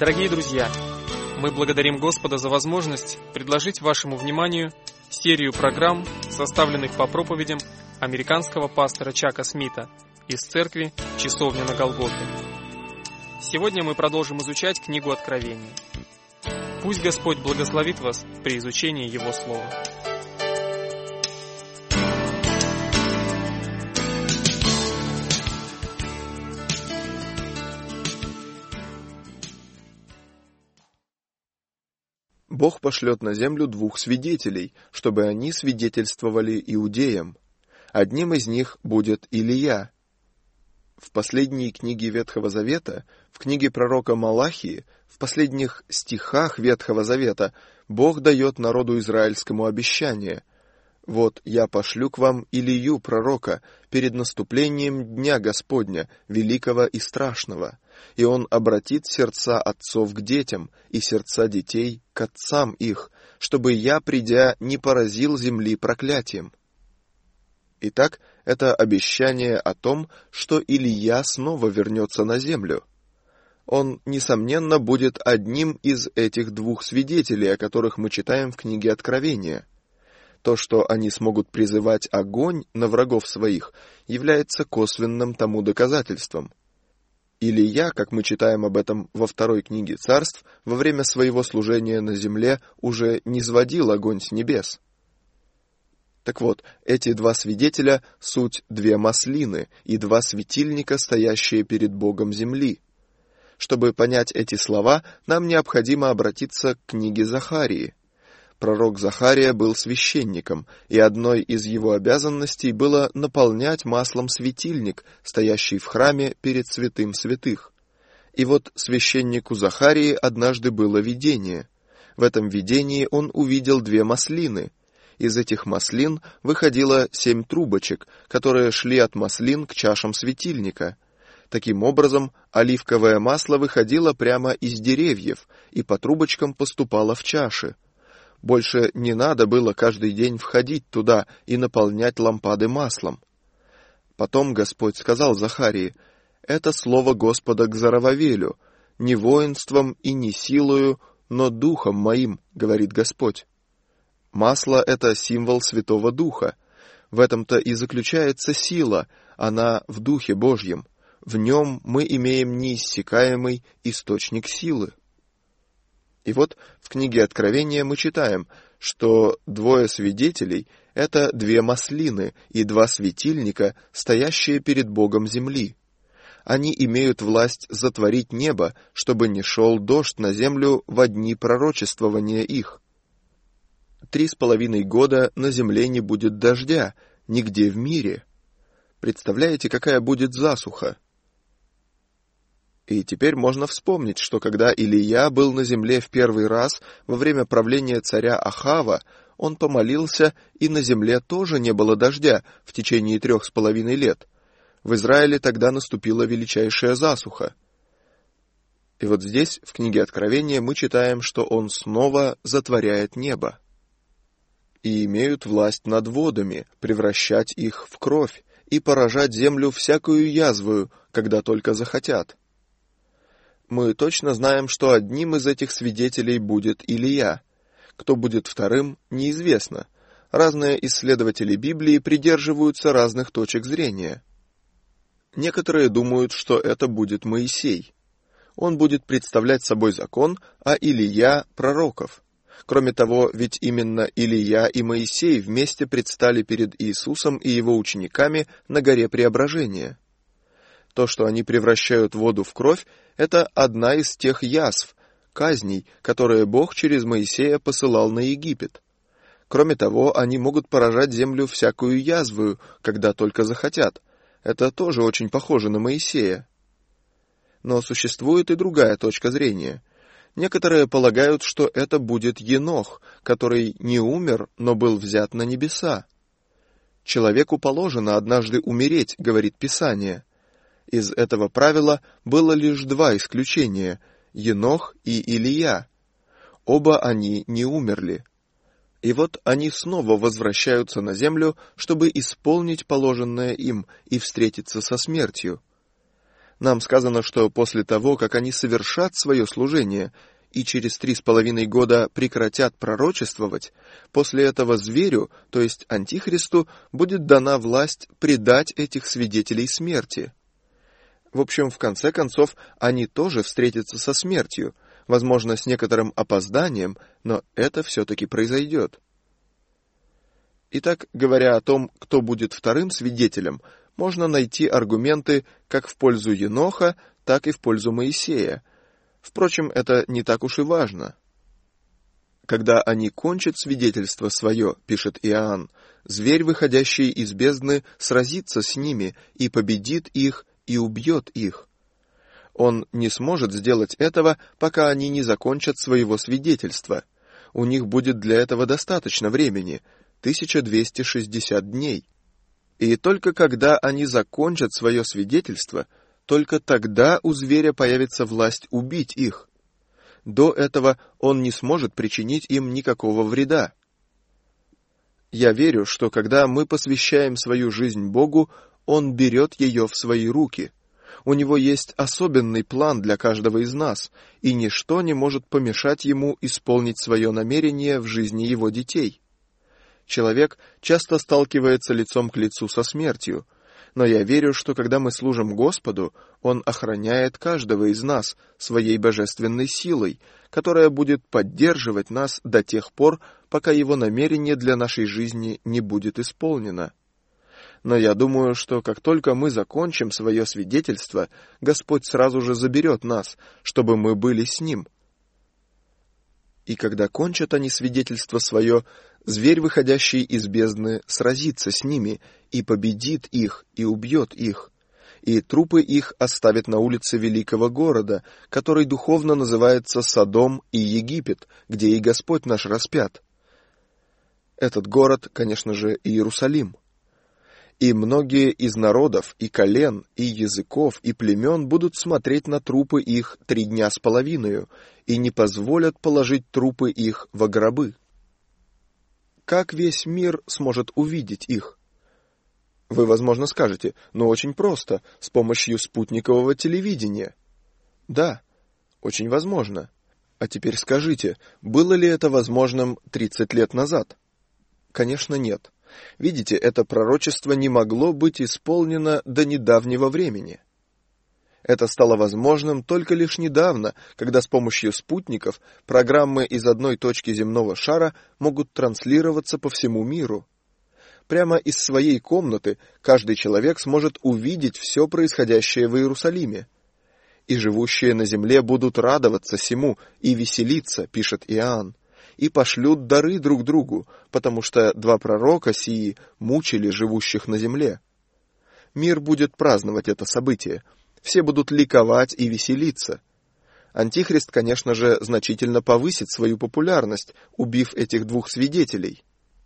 Дорогие друзья, мы благодарим Господа за возможность предложить вашему вниманию серию программ, составленных по проповедям американского пастора Чака Смита из церкви «Часовня на Голгофе». Сегодня мы продолжим изучать книгу Откровения. Пусть Господь благословит вас при изучении Его Слова. Бог пошлет на землю 2 свидетелей, чтобы они свидетельствовали иудеям. Одним из них будет Илия. В последней книге Ветхого Завета, в книге пророка Малахии, в последних стихах Ветхого Завета Бог дает народу израильскому обещание: «Вот я пошлю к вам Илию, пророка, перед наступлением Дня Господня, великого и страшного, и он обратит сердца отцов к детям, и сердца детей к отцам их, чтобы я, придя, не поразил земли проклятием». Итак, это обещание о том, что Илия снова вернется на землю. Он, несомненно, будет одним из этих 2 свидетелей, о которых мы читаем в книге Откровения. То, что они смогут призывать огонь на врагов своих, является косвенным тому доказательством. Илия, как мы читаем об этом во 2 книге Царств, во время своего служения на земле уже низводил огонь с небес. Так вот, эти 2 свидетеля — суть 2 маслины и 2 светильника, стоящие перед Богом земли. Чтобы понять эти слова, нам необходимо обратиться к книге Захарии. Пророк Захария был священником, и одной из его обязанностей было наполнять маслом светильник, стоящий в храме перед святым святых. И вот священнику Захарии однажды было видение. В этом видении он увидел 2 маслины. Из этих маслин выходило 7 трубочек, которые шли от маслин к чашам светильника. Таким образом, оливковое масло выходило прямо из деревьев и по трубочкам поступало в чаши. Больше не надо было каждый день входить туда и наполнять лампады маслом. Потом Господь сказал Захарии: «Это слово Господа к Зарававелю, не воинством и не силою, но духом моим, говорит Господь». Масло — это символ Святого Духа. В этом-то и заключается сила, она в Духе Божьем. В нем мы имеем неиссякаемый источник силы. И вот в книге Откровения мы читаем, что 2 свидетелей — это 2 маслины и 2 светильника, стоящие перед Богом земли. Они имеют власть затворить небо, чтобы не шел дождь на землю во дни пророчествования их. 3,5 года на земле не будет дождя, нигде в мире. Представляете, какая будет засуха? И теперь можно вспомнить, что когда Илия был на земле в первый раз, во время правления царя Ахава, он помолился, и на земле тоже не было дождя в течение 3,5 лет. В Израиле тогда наступила величайшая засуха. И вот здесь, в книге Откровения, мы читаем, что он снова затворяет небо. «И имеют власть над водами, превращать их в кровь, и поражать землю всякую язвою, когда только захотят». Мы точно знаем, что одним из этих свидетелей будет Илия. Кто будет вторым, неизвестно. Разные исследователи Библии придерживаются разных точек зрения. Некоторые думают, что это будет Моисей. Он будет представлять собой закон, а Илия — пророков. Кроме того, ведь именно Илия и Моисей вместе предстали перед Иисусом и его учениками на горе Преображения. То, что они превращают воду в кровь, это одна из тех язв, казней, которые Бог через Моисея посылал на Египет. Кроме того, они могут поражать землю всякую язвою, когда только захотят. Это тоже очень похоже на Моисея. Но существует и другая точка зрения. Некоторые полагают, что это будет Енох, который не умер, но был взят на небеса. «Человеку положено однажды умереть», — говорит Писание. Из этого правила было лишь 2 исключения — Енох и Илия. Оба они не умерли. И вот они снова возвращаются на землю, чтобы исполнить положенное им и встретиться со смертью. Нам сказано, что после того, как они совершат свое служение и через 3,5 года прекратят пророчествовать, после этого зверю, то есть Антихристу, будет дана власть предать этих свидетелей смерти. В общем, в конце концов, они тоже встретятся со смертью, возможно, с некоторым опозданием, но это все-таки произойдет. Итак, говоря о том, кто будет вторым свидетелем, можно найти аргументы как в пользу Еноха, так и в пользу Моисея. Впрочем, это не так уж и важно. Когда они кончат свидетельство свое, пишет Иоанн, зверь, выходящий из бездны, сразится с ними и победит их, и убьет их. Он не сможет сделать этого, пока они не закончат своего свидетельства. У них будет для этого достаточно времени — 1260 дней. И только когда они закончат свое свидетельство, только тогда у зверя появится власть убить их. До этого он не сможет причинить им никакого вреда. Я верю, что когда мы посвящаем свою жизнь Богу, Он берет ее в свои руки. У Него есть особенный план для каждого из нас, и ничто не может помешать Ему исполнить свое намерение в жизни Его детей. Человек часто сталкивается лицом к лицу со смертью, но я верю, что когда мы служим Господу, Он охраняет каждого из нас своей божественной силой, которая будет поддерживать нас до тех пор, пока Его намерение для нашей жизни не будет исполнено. Но я думаю, что как только мы закончим свое свидетельство, Господь сразу же заберет нас, чтобы мы были с Ним. И когда кончат они свидетельство свое, зверь, выходящий из бездны, сразится с ними, и победит их, и убьет их. И трупы их оставят на улице великого города, который духовно называется Содом и Египет, где и Господь наш распят. Этот город, конечно же, Иерусалим. И многие из народов, и колен, и языков, и племен будут смотреть на трупы их 3 дня с половиною, и не позволят положить трупы их во гробы. Как весь мир сможет увидеть их? Вы, возможно, скажете, очень просто, с помощью спутникового телевидения. Да, очень возможно. А теперь скажите, было ли это возможным 30 лет назад? Конечно, нет. Видите, это пророчество не могло быть исполнено до недавнего времени. Это стало возможным только лишь недавно, когда с помощью спутников программы из одной точки земного шара могут транслироваться по всему миру. Прямо из своей комнаты каждый человек сможет увидеть все происходящее в Иерусалиме. И живущие на земле будут радоваться сему и веселиться, пишет Иоанн, и пошлют дары друг другу, потому что 2 пророка сии мучили живущих на земле. Мир будет праздновать это событие, все будут ликовать и веселиться. Антихрист, конечно же, значительно повысит свою популярность, убив этих 2 свидетелей.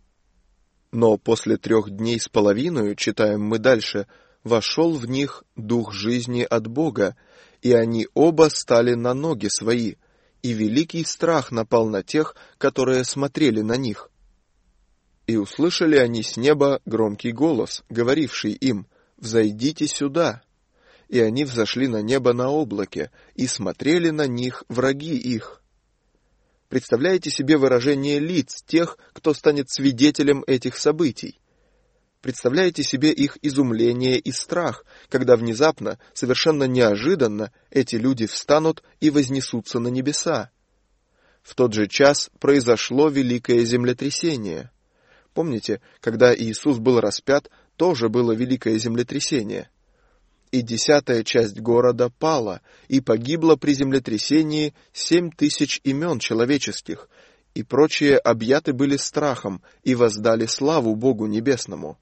Но после 3 дней с половиною, читаем мы дальше, вошел в них дух жизни от Бога, и они оба стали на ноги свои, и великий страх напал на тех, которые смотрели на них. И услышали они с неба громкий голос, говоривший им: «Взойдите сюда». И они взошли на небо на облаке, и смотрели на них враги их. Представляете себе выражение лиц тех, кто станет свидетелем этих событий? Представляете себе их изумление и страх, когда внезапно, совершенно неожиданно, эти люди встанут и вознесутся на небеса? В тот же час произошло великое землетрясение. Помните, когда Иисус был распят, тоже было великое землетрясение. И 10-я часть города пала, и погибло при землетрясении 7000 имен человеческих, и прочие объяты были страхом и воздали славу Богу Небесному.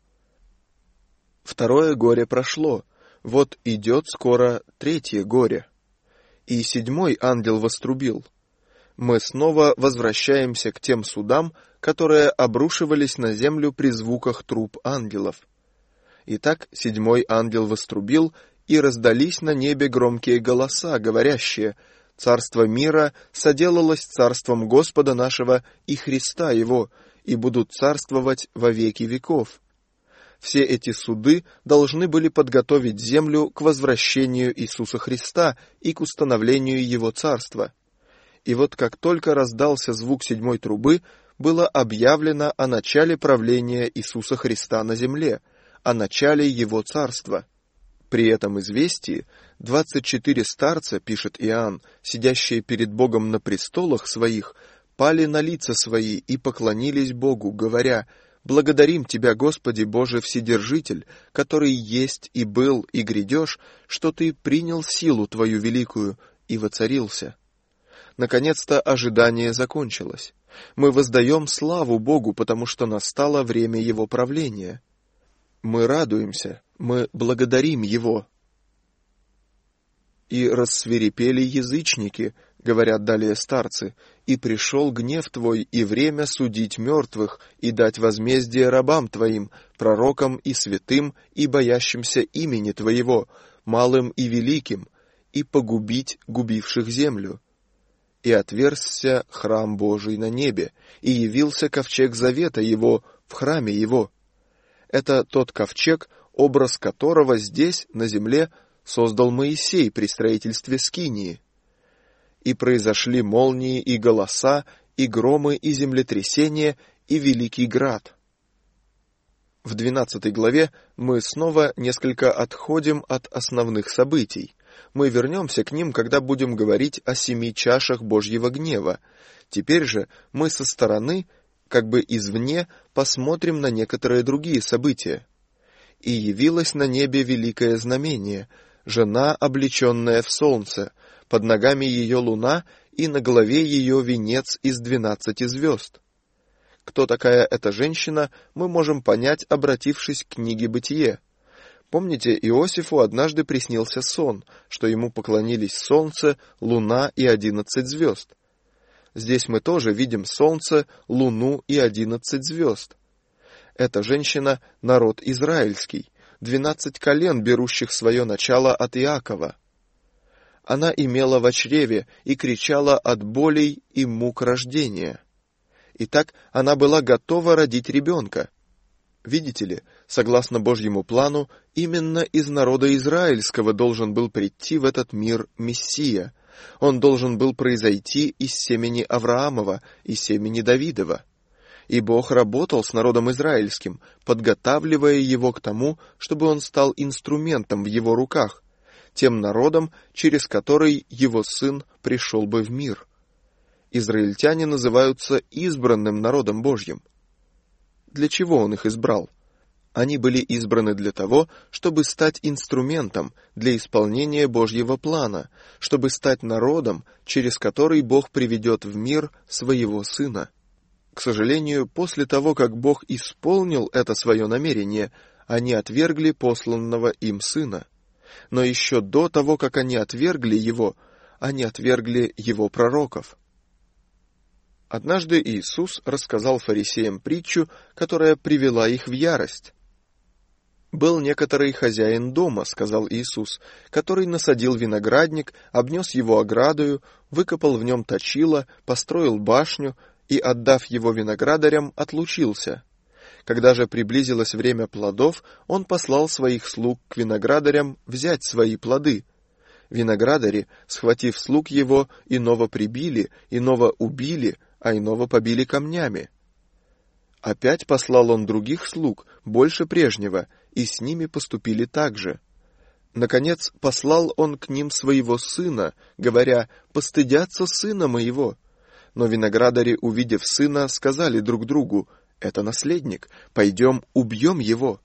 2-е горе прошло, вот идет скоро 3-е горе. И 7-й ангел вострубил. Мы снова возвращаемся к тем судам, которые обрушивались на землю при звуках труб ангелов. Итак, 7-й ангел вострубил, и раздались на небе громкие голоса, говорящие: «Царство мира соделалось царством Господа нашего и Христа Его, и будут царствовать во веки веков». Все эти суды должны были подготовить землю к возвращению Иисуса Христа и к установлению Его Царства. И вот как только раздался звук 7-й трубы, было объявлено о начале правления Иисуса Христа на земле, о начале Его Царства. При этом известии 24 старца, пишет Иоанн, сидящие перед Богом на престолах своих, пали на лица свои и поклонились Богу, говоря: «Благодарим Тебя, Господи Боже Вседержитель, который есть и был и грядешь, что Ты принял силу Твою великую и воцарился». Наконец-то ожидание закончилось. Мы воздаем славу Богу, потому что настало время Его правления. Мы радуемся, мы благодарим Его. «И рассвирепели язычники, — говорят далее старцы, — и пришел гнев Твой, и время судить мертвых, и дать возмездие рабам Твоим, пророкам и святым, и боящимся имени Твоего, малым и великим, и погубить губивших землю. И отверзся храм Божий на небе, и явился ковчег завета Его в храме Его». Это тот ковчег, образ которого здесь, на земле, создал Моисей при строительстве скинии. «И произошли молнии и голоса, и громы, и землетрясения, и великий град». В 12 главе мы снова несколько отходим от основных событий. Мы вернемся к ним, когда будем говорить о 7 чашах Божьего гнева. Теперь же мы со стороны, как бы извне, посмотрим на некоторые другие события. «И явилось на небе великое знамение, жена, облеченная в солнце, под ногами ее луна, и на голове ее венец из 12 звезд». Кто такая эта женщина, мы можем понять, обратившись к книге «Бытие». Помните, Иосифу однажды приснился сон, что ему поклонились солнце, луна и 11 звезд. Здесь мы тоже видим солнце, луну и 11 звезд. Эта женщина — народ израильский, 12 колен, берущих свое начало от Иакова. Она имела во чреве и кричала от болей и мук рождения. Итак, она была готова родить ребенка. Видите ли, согласно Божьему плану, именно из народа израильского должен был прийти в этот мир Мессия. Он должен был произойти из семени Авраамова и семени Давидова. И Бог работал с народом израильским, подготавливая его к тому, чтобы он стал инструментом в его руках, тем народом, через который его сын пришел бы в мир. Израильтяне называются избранным народом Божьим. Для чего он их избрал? Они были избраны для того, чтобы стать инструментом для исполнения Божьего плана, чтобы стать народом, через который Бог приведет в мир своего Сына. К сожалению, после того, как Бог исполнил это свое намерение, они отвергли посланного им Сына. Но еще до того, как они отвергли Его, они отвергли Его пророков. Однажды Иисус рассказал фарисеям притчу, которая привела их в ярость. «Был некоторый хозяин дома, — сказал Иисус, — который насадил виноградник, обнес его оградою, выкопал в нем точило, построил башню и, отдав его виноградарям, отлучился. Когда же приблизилось время плодов, он послал своих слуг к виноградарям взять свои плоды. Виноградари, схватив слуг его, иного прибили, иного убили, а иного побили камнями. Опять послал он других слуг, больше прежнего, и с ними поступили так же. Наконец послал он к ним своего сына, говоря: «Постыдятся сына моего». Но виноградари, увидев сына, сказали друг другу: «Это наследник, пойдем убьем его».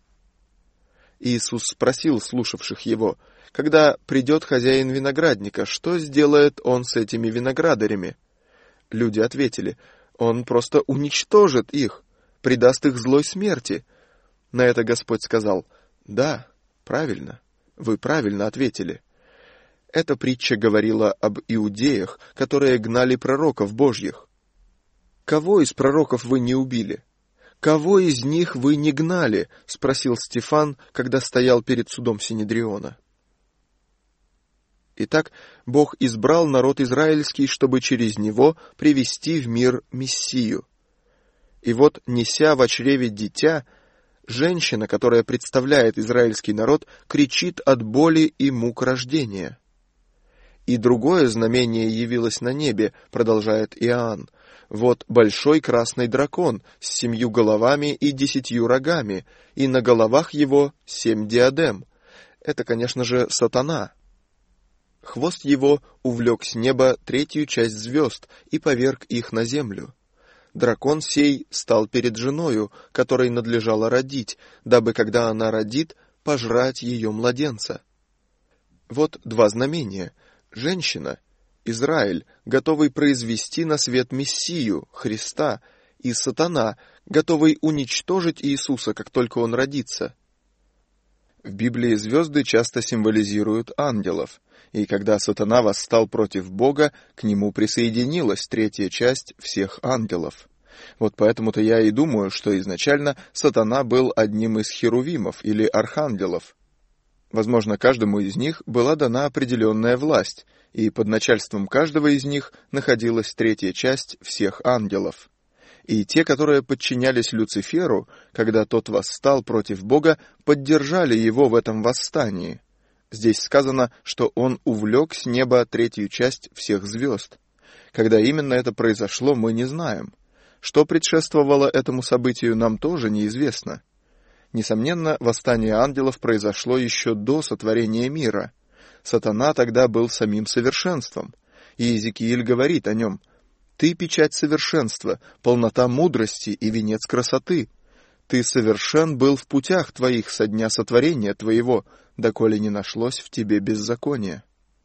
Иисус спросил слушавших его: «Когда придет хозяин виноградника, что сделает он с этими виноградарями?» Люди ответили: «Он просто уничтожит их, предаст их злой смерти». На это Господь сказал: «Да, правильно, вы правильно ответили». Эта притча говорила об иудеях, которые гнали пророков Божьих. «Кого из пророков вы не убили? Кого из них вы не гнали?» — спросил Стефан, когда стоял перед судом Синедриона. Итак, Бог избрал народ израильский, чтобы через него привести в мир Мессию. И вот, неся во чреве дитя, Женщина, которая представляет израильский народ, кричит от боли и мук рождения. «И другое знамение явилось на небе», продолжает Иоанн. «Вот большой красный дракон с 7 головами и 10 рогами, и на головах его 7 диадем». Это, конечно же, сатана. Хвост его увлек с неба 3 часть звезд и поверг их на землю. Дракон сей стал перед женою, которой надлежало родить, дабы, когда она родит, пожрать ее младенца. Вот 2 знамения. Женщина, Израиль, готовый произвести на свет Мессию, Христа, и сатана, готовый уничтожить Иисуса, как только он родится. В Библии звезды часто символизируют ангелов, и когда сатана восстал против Бога, к нему присоединилась 3 часть всех ангелов. Вот поэтому-то я и думаю, что изначально сатана был одним из херувимов или архангелов. Возможно, каждому из них была дана определенная власть, и под начальством каждого из них находилась 3 часть всех ангелов. И те, которые подчинялись Люциферу, когда тот восстал против Бога, поддержали его в этом восстании. Здесь сказано, что он увлек с неба 3 часть всех звезд. Когда именно это произошло, мы не знаем. Что предшествовало этому событию, нам тоже неизвестно. Несомненно, восстание ангелов произошло еще до сотворения мира. Сатана тогда был самим совершенством. И Иезекииль говорит о нем: «Ты печать совершенства, полнота мудрости и венец красоты. Ты совершен был в путях твоих со дня сотворения твоего, доколе не нашлось в тебе беззакония».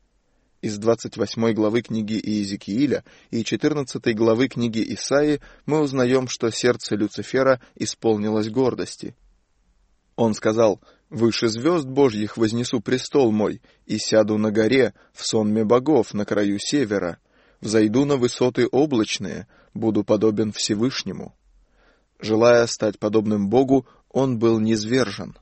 Из 28 главы книги Иезекииля и 14 главы книги Исаии мы узнаем, что сердце Люцифера исполнилось гордости. Он сказал: «Выше звезд Божьих вознесу престол мой, и сяду на горе, в сонме богов, на краю севера. Взойду на высоты облачные, буду подобен Всевышнему». Желая стать подобным Богу, он был низвержен.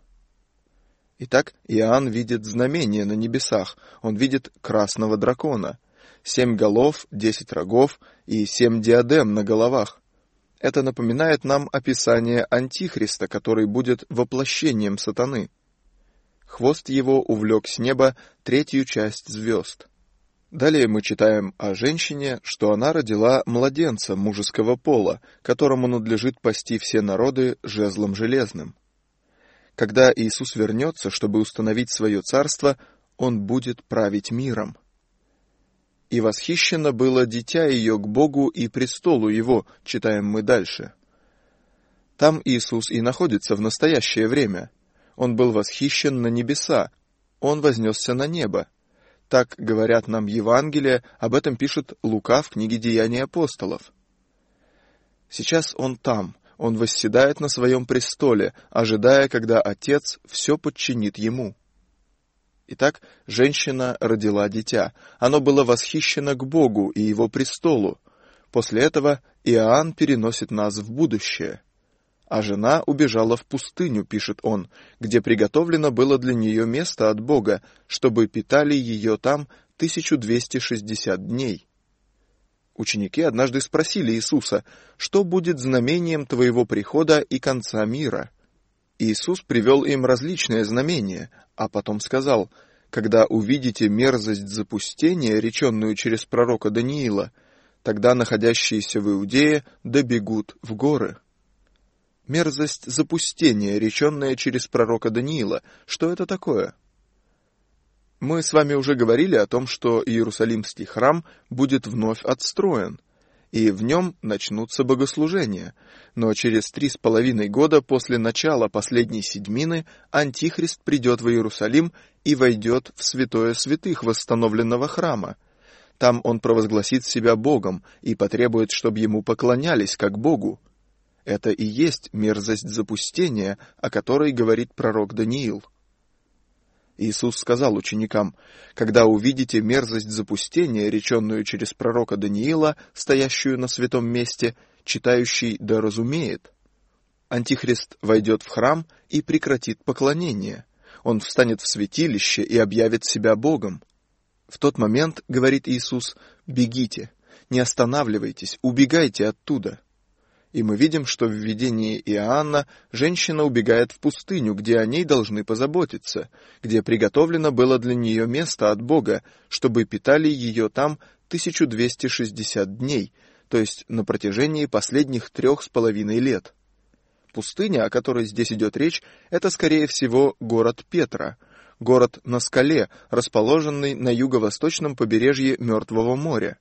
Итак, Иоанн видит знамение на небесах, он видит красного дракона, 7 голов, 10 рогов и 7 диадем на головах. Это напоминает нам описание Антихриста, который будет воплощением сатаны. Хвост его увлек с неба 3 часть звезд. Далее мы читаем о женщине, что она родила младенца мужеского пола, которому надлежит пасти все народы жезлом железным. Когда Иисус вернется, чтобы установить свое царство, он будет править миром. «И восхищено было дитя ее к Богу и престолу его», читаем мы дальше. Там Иисус и находится в настоящее время. Он был восхищен на небеса, он вознесся на небо. Так говорят нам Евангелия, об этом пишет Лука в книге «Деяния апостолов». Сейчас он там, он восседает на своем престоле, ожидая, когда Отец все подчинит ему. Итак, женщина родила дитя. Оно было восхищено к Богу и его престолу. После этого Иоанн переносит нас в будущее. А жена убежала в пустыню, пишет он, где приготовлено было для нее место от Бога, чтобы питали ее там 1260 дней. Ученики однажды спросили Иисуса: «Что будет знамением твоего прихода и конца мира?» Иисус привел им различные знамения, а потом сказал: «Когда увидите мерзость запустения, реченную через пророка Даниила, тогда находящиеся в Иудее добегут в горы». Мерзость запустения, реченная через пророка Даниила, что это такое? Мы с вами уже говорили о том, что Иерусалимский храм будет вновь отстроен, и в нем начнутся богослужения, но через 3,5 года после начала последней седьмины Антихрист придет в Иерусалим и войдет в святое святых восстановленного храма. Там он провозгласит себя Богом и потребует, чтобы ему поклонялись как Богу. Это и есть мерзость запустения, о которой говорит пророк Даниил. Иисус сказал ученикам: «Когда увидите мерзость запустения, реченную через пророка Даниила, стоящую на святом месте, читающий да разумеет». Антихрист войдет в храм и прекратит поклонение. Он встанет в святилище и объявит себя Богом. В тот момент, говорит Иисус, бегите, не останавливайтесь, убегайте оттуда. И мы видим, что в видении Иоанна женщина убегает в пустыню, где о ней должны позаботиться, где приготовлено было для нее место от Бога, чтобы питали ее там 1260 дней, то есть на протяжении последних 3,5 лет. Пустыня, о которой здесь идет речь, это, скорее всего, город Петра, город на скале, расположенный на юго-восточном побережье Мертвого моря.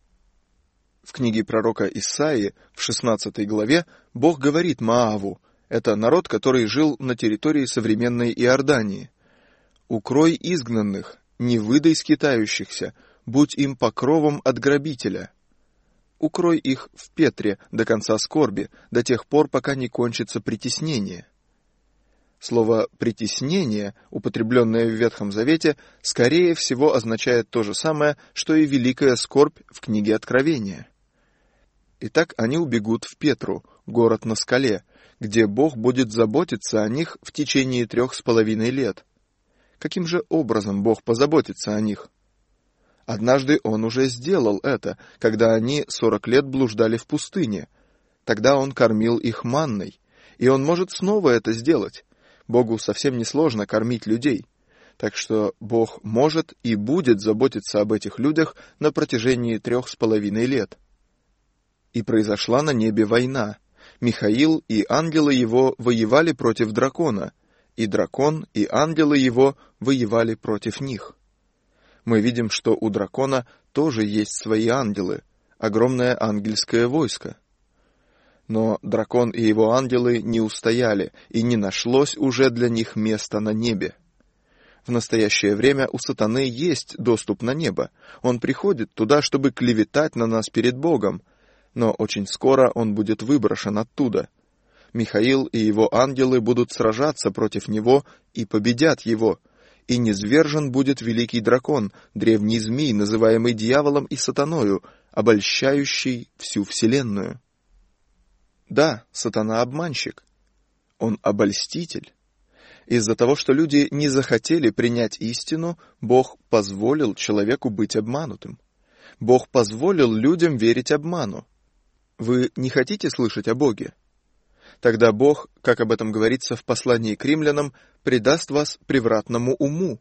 В книге пророка Исаии, в 16 главе, Бог говорит Моаву, это народ, который жил на территории современной Иордании: «Укрой изгнанных, не выдай скитающихся, будь им покровом от грабителя». Укрой их в Петре до конца скорби, до тех пор, пока не кончится притеснение. Слово «притеснение», употребленное в Ветхом Завете, скорее всего означает то же самое, что и великая скорбь в книге Откровения. Итак, они убегут в Петру, город на скале, где Бог будет заботиться о них в течение 3,5 лет. Каким же образом Бог позаботится о них? Однажды Он уже сделал это, когда они 40 лет блуждали в пустыне. Тогда Он кормил их манной, и Он может снова это сделать. Богу совсем несложно кормить людей. Так что Бог может и будет заботиться об этих людях на протяжении 3,5 лет. И произошла на небе война. Михаил и ангелы его воевали против дракона, и дракон и ангелы его воевали против них. Мы видим, что у дракона тоже есть свои ангелы, огромное ангельское войско. Но дракон и его ангелы не устояли, и не нашлось уже для них места на небе. В настоящее время у сатаны есть доступ на небо. Он приходит туда, чтобы клеветать на нас перед Богом, но очень скоро он будет выброшен оттуда. Михаил и его ангелы будут сражаться против него и победят его, и низвержен будет великий дракон, древний змей, называемый дьяволом и сатаною, обольщающий всю вселенную. Да, сатана обманщик. Он обольститель. Из-за того, что люди не захотели принять истину, Бог позволил человеку быть обманутым. Бог позволил людям верить обману. Вы не хотите слышать о Боге? Тогда Бог, как об этом говорится в послании к римлянам, предаст вас превратному уму.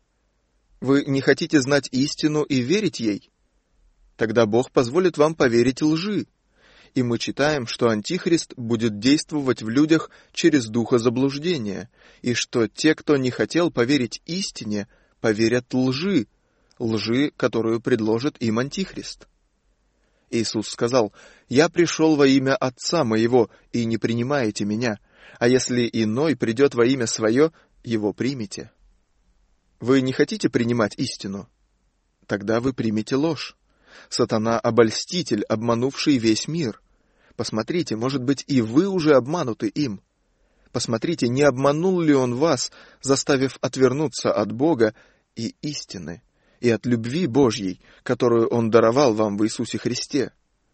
Вы не хотите знать истину и верить ей? Тогда Бог позволит вам поверить лжи. И мы читаем, что Антихрист будет действовать в людях через духа заблуждения, и что те, кто не хотел поверить истине, поверят лжи, которую предложит им Антихрист. Иисус сказал: «Я пришел во имя Отца моего, и не принимаете меня, а если иной придет во имя свое, его примите». Вы не хотите принимать истину? Тогда вы примете ложь. Сатана — обольститель, обманувший весь мир. Посмотрите, может быть, и вы уже обмануты им. Посмотрите, не обманул ли он вас, заставив отвернуться от Бога и истины, и от любви Божьей, которую Он даровал вам в Иисусе Христе.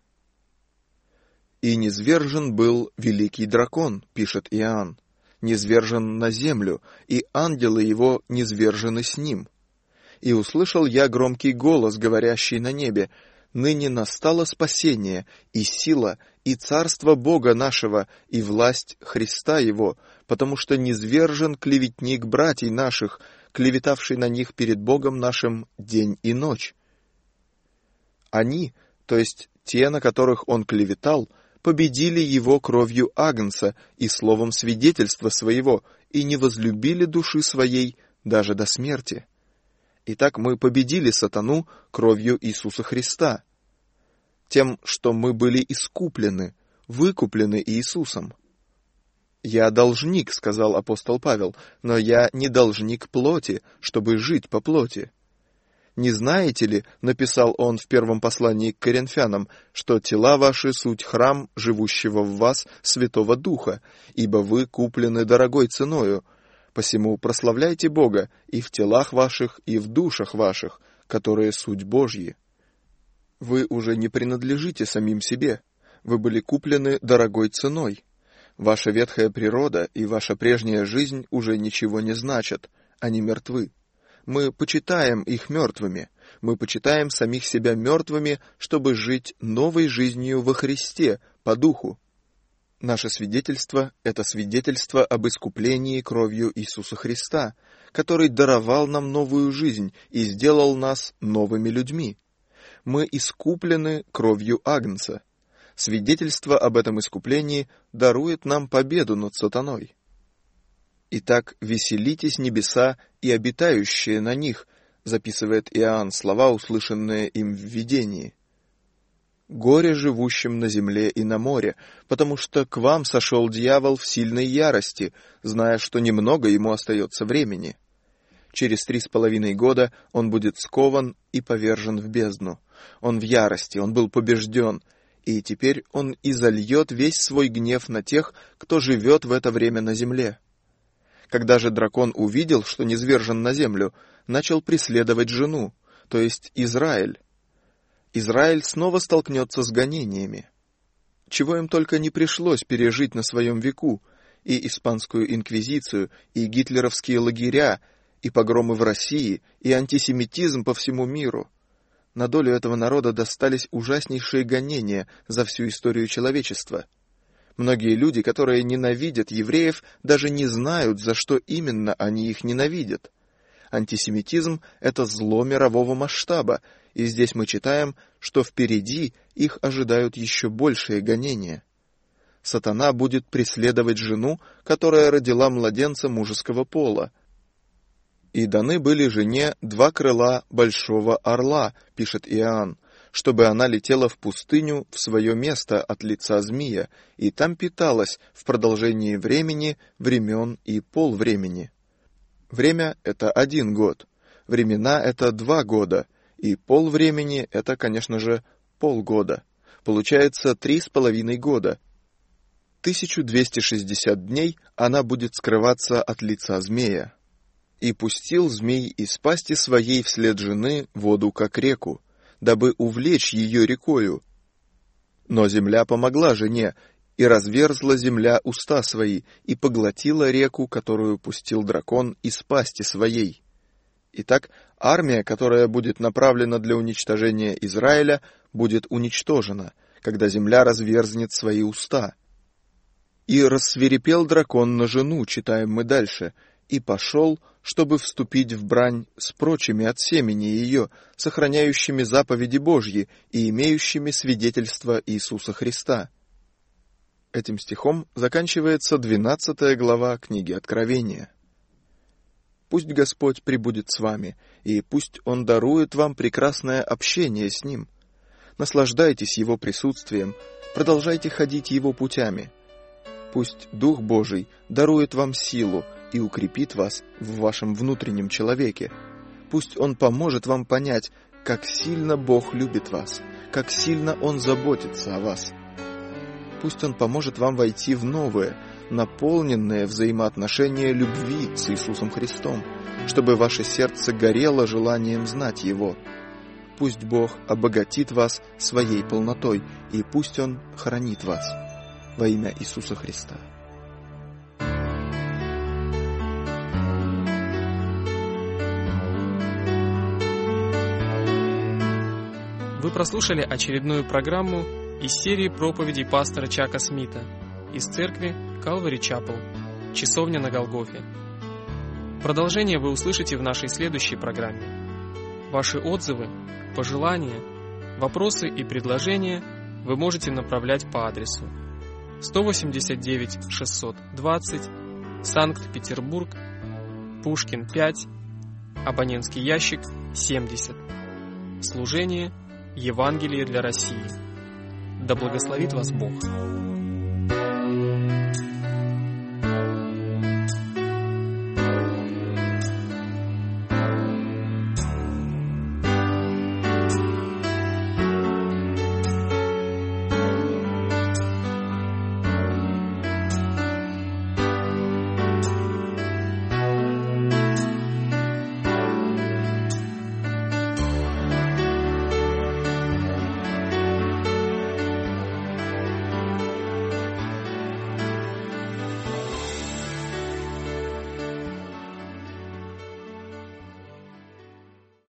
«И низвержен был великий дракон», — пишет Иоанн, «низвержен на землю, и ангелы его низвержены с ним. И услышал я громкий голос, говорящий на небе: ныне настало спасение, и сила, и царство Бога нашего, и власть Христа Его, потому что низвержен клеветник братьев наших, клеветавший на них перед Богом нашим день и ночь». Они, то есть те, на которых он клеветал, победили его кровью Агнца и словом свидетельства своего, и не возлюбили души своей даже до смерти. Итак, мы победили сатану кровью Иисуса Христа, тем, что мы были искуплены, выкуплены Иисусом. «Я должник», — сказал апостол Павел, — «но я не должник плоти, чтобы жить по плоти». «Не знаете ли, — написал он в первом послании к Коринфянам, — что тела ваши суть храм живущего в вас Святого Духа, ибо вы куплены дорогой ценою. Посему прославляйте Бога и в телах ваших, и в душах ваших, которые суть Божьи». Вы уже не принадлежите самим себе. Вы были куплены дорогой ценой. Ваша ветхая природа и ваша прежняя жизнь уже ничего не значат, они мертвы. Мы почитаем их мертвыми. Мы почитаем самих себя мертвыми, чтобы жить новой жизнью во Христе, по духу. Наше свидетельство – это свидетельство об искуплении кровью Иисуса Христа, который даровал нам новую жизнь и сделал нас новыми людьми. Мы искуплены кровью Агнца. Свидетельство об этом искуплении дарует нам победу над сатаной. «Итак, веселитесь небеса и обитающие на них», записывает Иоанн слова, услышанные им в видении. «Горе живущим на земле и на море, потому что к вам сошел дьявол в сильной ярости, зная, что немного ему остается времени. Через 3,5 года он будет скован и повержен в бездну. Он в ярости, он был побежден, и теперь он изольет весь свой гнев на тех, кто живет в это время на земле. Когда же дракон увидел, что низвержен на землю, начал преследовать жену, то есть Израиль. Израиль снова столкнется с гонениями. Чего им только не пришлось пережить на своем веку, и испанскую инквизицию, и гитлеровские лагеря, и погромы в России, и антисемитизм по всему миру. На долю этого народа достались ужаснейшие гонения за всю историю человечества. Многие люди, которые ненавидят евреев, даже не знают, за что именно они их ненавидят. Антисемитизм – это зло мирового масштаба, и здесь мы читаем, что впереди их ожидают еще большие гонения. Сатана будет преследовать жену, которая родила младенца мужеского пола. «И даны были жене 2 крыла большого орла», пишет Иоанн, «чтобы она летела в пустыню в свое место от лица змея, и там питалась в продолжении времени, времен и полвремени». Время — это 1 год, времена — это 2 года, и полвремени — это, конечно же, полгода. Получается 3,5 года. 1260 дней она будет скрываться от лица змея. «И пустил змей из пасти своей вслед жены воду, как реку, дабы увлечь ее рекою. Но земля помогла жене, и разверзла земля уста свои, и поглотила реку, которую пустил дракон из пасти своей». Итак, армия, которая будет направлена для уничтожения Израиля, будет уничтожена, когда земля разверзнет свои уста. «И рассвирепел дракон на жену», читаем мы дальше, «и пошел, чтобы вступить в брань с прочими от семени ее, сохраняющими заповеди Божьи и имеющими свидетельство Иисуса Христа». Этим стихом заканчивается 12 глава книги Откровения. Пусть Господь пребудет с вами, и пусть Он дарует вам прекрасное общение с Ним. Наслаждайтесь Его присутствием, продолжайте ходить Его путями. Пусть Дух Божий дарует вам силу и укрепит вас в вашем внутреннем человеке. Пусть Он поможет вам понять, как сильно Бог любит вас, как сильно Он заботится о вас. Пусть Он поможет вам войти в новое, наполненное взаимоотношение любви с Иисусом Христом, чтобы ваше сердце горело желанием знать Его. Пусть Бог обогатит вас своей полнотой, и пусть Он хранит вас. Во имя Иисуса Христа. Вы прослушали очередную программу из серии проповедей пастора Чака Смита из церкви Calvary Chapel, Часовня на Голгофе. Продолжение вы услышите в нашей следующей программе. Ваши отзывы, пожелания, вопросы и предложения вы можете направлять по адресу 189 620, Санкт-Петербург, Пушкин 5, абонентский ящик 70. Служение Евангелие для России. Да благословит вас Бог.